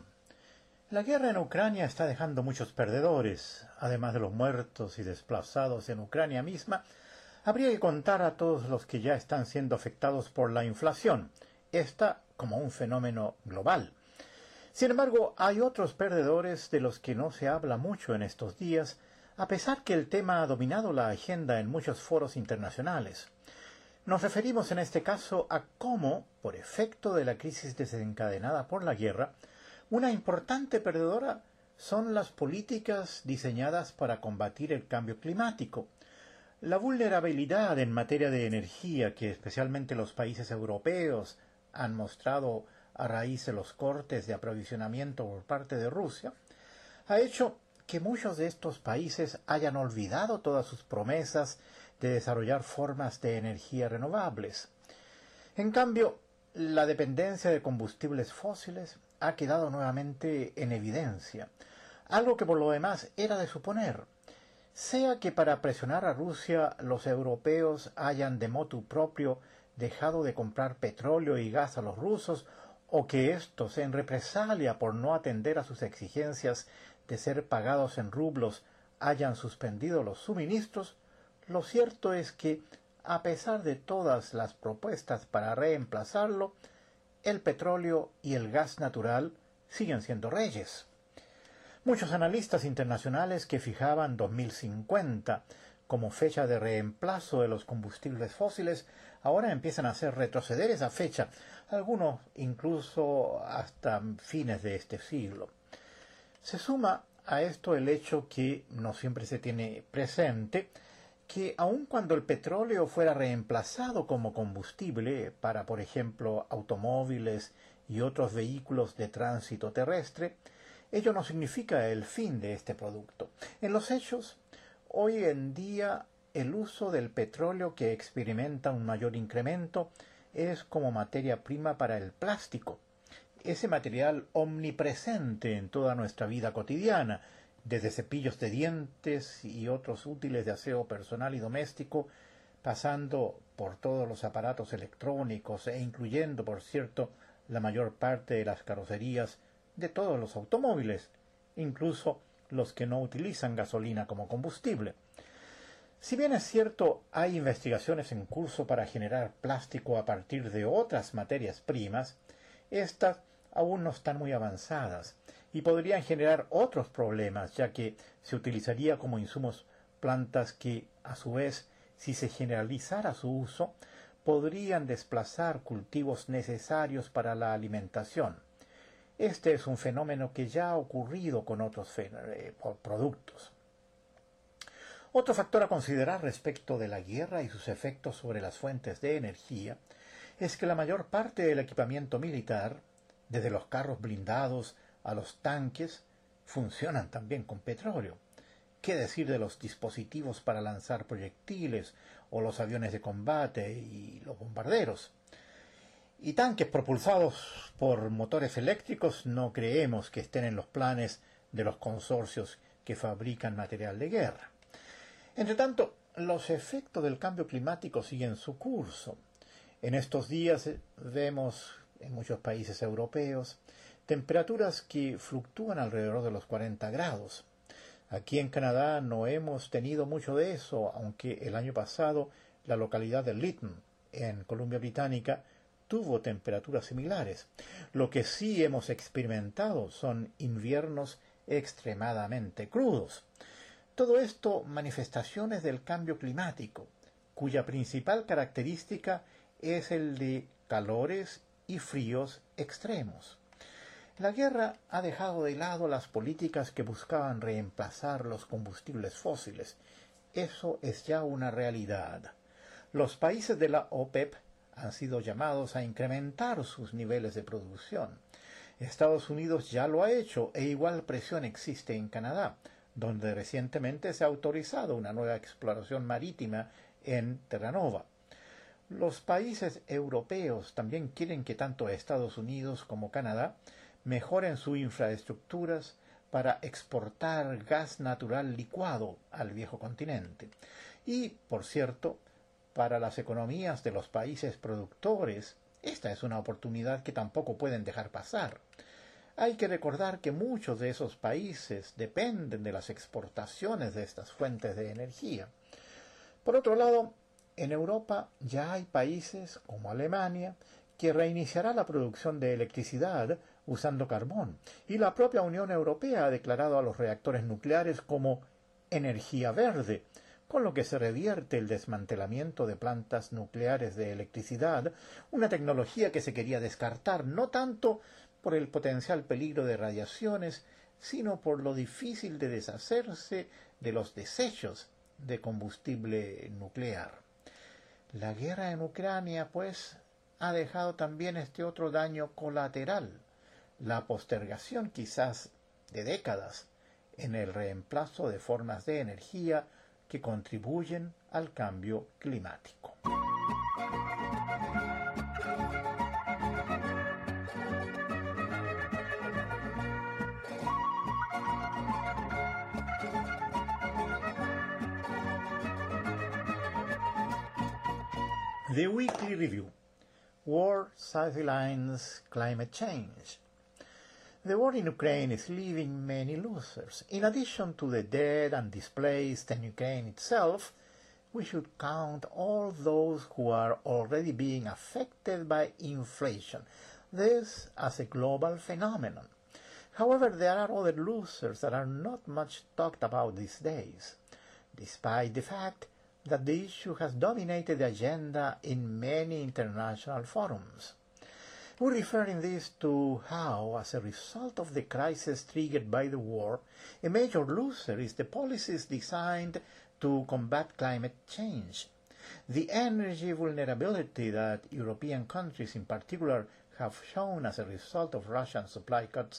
La guerra en Ucrania está dejando muchos perdedores. Además de los muertos y desplazados en Ucrania misma, habría que contar a todos los que ya están siendo afectados por la inflación, esta como un fenómeno global. Sin embargo, hay otros perdedores de los que no se habla mucho en estos días, a pesar que el tema ha dominado la agenda en muchos foros internacionales. Nos referimos en este caso a cómo, por efecto de la crisis desencadenada por la guerra, una importante perdedora son las políticas diseñadas para combatir el cambio climático. La vulnerabilidad en materia de energía que especialmente los países europeos han mostrado a raíz de los cortes de aprovisionamiento por parte de Rusia, ha hecho que muchos de estos países hayan olvidado todas sus promesas de desarrollar formas de energía renovables. En cambio, la dependencia de combustibles fósiles ha quedado nuevamente en evidencia, algo que por lo demás era de suponer, sea que para presionar a Rusia los europeos hayan de motu propio dejado de comprar petróleo y gas a los rusos, o que estos, en represalia por no atender a sus exigencias de ser pagados en rublos, hayan suspendido los suministros. Lo cierto es que, a pesar de todas las propuestas para reemplazarlo, el petróleo y el gas natural siguen siendo reyes. Muchos analistas internacionales que fijaban dos mil cincuenta como fecha de reemplazo de los combustibles fósiles ahora empiezan a hacer retroceder esa fecha, algunos incluso hasta fines de este siglo. Se suma a esto el hecho que no siempre se tiene presente que aun cuando el petróleo fuera reemplazado como combustible para, por ejemplo, automóviles y otros vehículos de tránsito terrestre, ello no significa el fin de este producto. En los hechos, hoy en día el uso del petróleo que experimenta un mayor incremento es como materia prima para el plástico, ese material omnipresente en toda nuestra vida cotidiana, desde cepillos de dientes y otros útiles de aseo personal y doméstico, pasando por todos los aparatos electrónicos e incluyendo, por cierto, la mayor parte de las carrocerías de todos los automóviles, incluso los que no utilizan gasolina como combustible. Si bien es cierto, hay investigaciones en curso para generar plástico a partir de otras materias primas, estas aún no están muy avanzadas y podrían generar otros problemas, ya que se utilizaría como insumos plantas que, a su vez, si se generalizara su uso, podrían desplazar cultivos necesarios para la alimentación. Este es un fenómeno que ya ha ocurrido con otros eh, productos. Otro factor a considerar respecto de la guerra y sus efectos sobre las fuentes de energía es que la mayor parte del equipamiento militar, desde los carros blindados a los tanques, funcionan también con petróleo. ¿Qué decir de los dispositivos para lanzar proyectiles o los aviones de combate y los bombarderos? Y tanques propulsados por motores eléctricos no creemos que estén en los planes de los consorcios que fabrican material de guerra. Entre tanto, los efectos del cambio climático siguen su curso. En estos días vemos en muchos países europeos temperaturas que fluctúan alrededor de los cuarenta grados. Aquí en Canadá no hemos tenido mucho de eso, aunque el año pasado la localidad de Lytton, en Columbia Británica, tuvo temperaturas similares. Lo que sí hemos experimentado son inviernos extremadamente crudos. Todo esto manifestaciones del cambio climático, cuya principal característica es el de calores y fríos extremos. La guerra ha dejado de lado las políticas que buscaban reemplazar los combustibles fósiles. Eso es ya una realidad. Los países de la OPEP han sido llamados a incrementar sus niveles de producción. Estados Unidos ya lo ha hecho e igual presión existe en Canadá, donde recientemente se ha autorizado una nueva exploración marítima en Terra Nova. Los países europeos también quieren que tanto Estados Unidos como Canadá mejoren sus infraestructuras para exportar gas natural licuado al viejo continente. Y, por cierto, para las economías de los países productores, esta es una oportunidad que tampoco pueden dejar pasar. Hay que recordar que muchos de esos países dependen de las exportaciones de estas fuentes de energía. Por otro lado, en Europa ya hay países como Alemania que reiniciará la producción de electricidad usando carbón, y la propia Unión Europea ha declarado a los reactores nucleares como energía verde, con lo que se revierte el desmantelamiento de plantas nucleares de electricidad, una tecnología que se quería descartar no tanto por el potencial peligro de radiaciones, sino por lo difícil de deshacerse de los desechos de combustible nuclear. La guerra en Ucrania, pues, ha dejado también este otro daño colateral, la postergación quizás de décadas en el reemplazo de formas de energía que contribuyen al cambio climático. The Weekly Review. War sidelines climate change. The war in Ukraine is leaving many losers. In addition to the dead and displaced in Ukraine itself, we should count all those who are already being affected by inflation, this as a global phenomenon. However, there are other losers that are not much talked about these days, despite the fact that the issue has dominated the agenda in many international forums. We refer in this to how, as a result of the crisis triggered by the war, a major loser is the policies designed to combat climate change. The energy vulnerability that European countries in particular have shown as a result of Russian supply cuts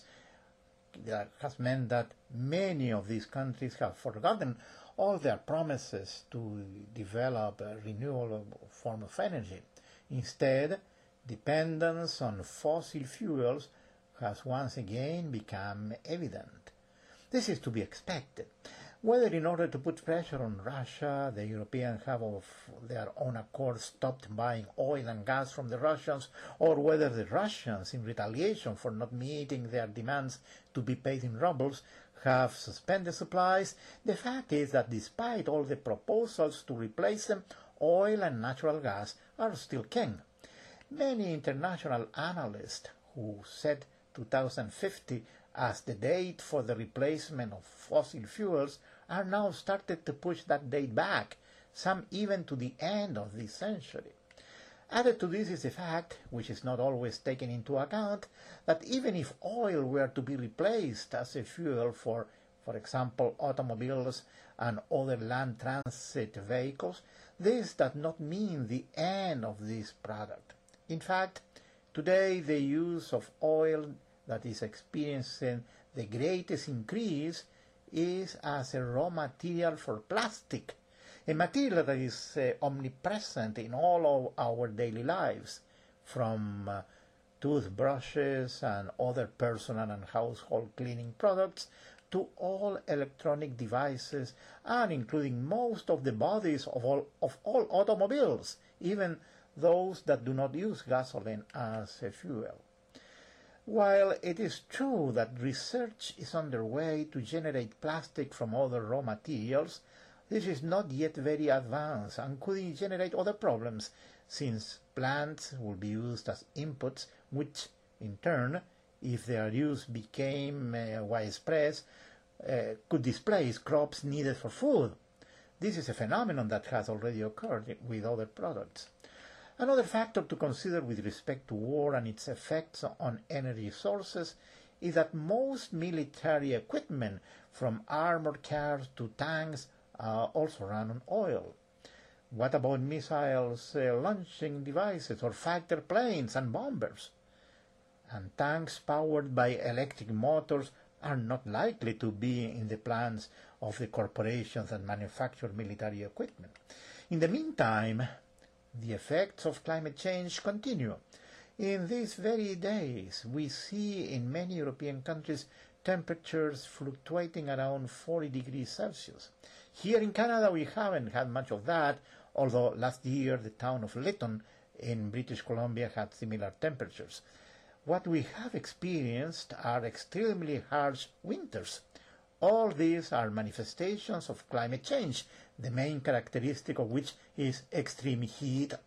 that has meant that many of these countries have forgotten all their promises to develop a renewable form of energy. Instead, dependence on fossil fuels has once again become evident. This is to be expected. Whether in order to put pressure on Russia, the Europeans have of their own accord stopped buying oil and gas from the Russians, or whether the Russians, in retaliation for not meeting their demands to be paid in rubles, have suspended supplies, the fact is that despite all the proposals to replace them, oil and natural gas are still king. Many international analysts who set two thousand fifty as the date for the replacement of fossil fuels are now started to push that date back, some even to the end of this century. Added to this is the fact, which is not always taken into account, that even if oil were to be replaced as a fuel for, for example, automobiles and other land transit vehicles, this does not mean the end of this product. In fact, today the use of oil that is experiencing the greatest increase is as a raw material for plastic, a material that is uh, omnipresent in all of our daily lives, from uh, toothbrushes and other personal and household cleaning products to all electronic devices, and including most of the bodies of all, of all automobiles, even those that do not use gasoline as a fuel. While it is true that research is underway to generate plastic from other raw materials, this is not yet very advanced and could generate other problems, since plants will be used as inputs, which, in turn, if their use became uh, widespread, uh, could displace crops needed for food. This is a phenomenon that has already occurred with other products. Another factor to consider with respect to war and its effects on energy sources is that most military equipment, from armored cars to tanks, uh, also run on oil. What about missiles, uh, launching devices, or fighter planes and bombers? And tanks powered by electric motors are not likely to be in the plans of the corporations that manufacture military equipment. In the meantime, the effects of climate change continue. In these very days, we see in many European countries temperatures fluctuating around forty degrees Celsius. Here in Canada, we haven't had much of that, although last year the town of Lytton in British Columbia had similar temperatures. What we have experienced are extremely harsh winters. All these are manifestations of climate change, the main characteristic of which is extreme heat